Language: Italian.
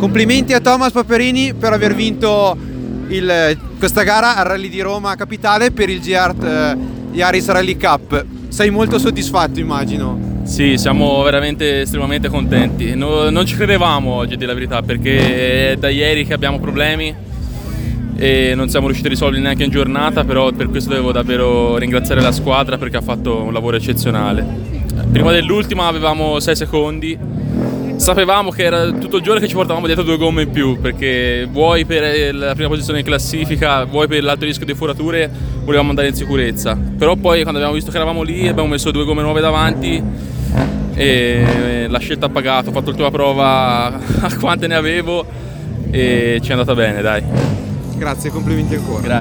Complimenti a Thomas Paperini per aver vinto questa gara al Rally di Roma Capitale per il GR Yaris Rally Cup. Sei molto soddisfatto, immagino. Sì, siamo veramente estremamente contenti. Non ci credevamo oggi, a dire la verità, perché è da ieri che abbiamo problemi e non siamo riusciti a risolverli neanche in giornata, però per questo devo davvero ringraziare la squadra perché ha fatto un lavoro eccezionale. Prima dell'ultima avevamo 6 secondi, sapevamo che era tutto il giorno che ci portavamo dietro 2 gomme in più, perché vuoi per la prima posizione in classifica, vuoi per l'alto rischio di forature, volevamo andare in sicurezza. Però poi quando abbiamo visto che eravamo lì abbiamo messo 2 gomme nuove davanti e la scelta ha pagato. Ho fatto l'ultima prova a quante ne avevo e ci è andata bene, dai. Grazie, complimenti ancora. Grazie.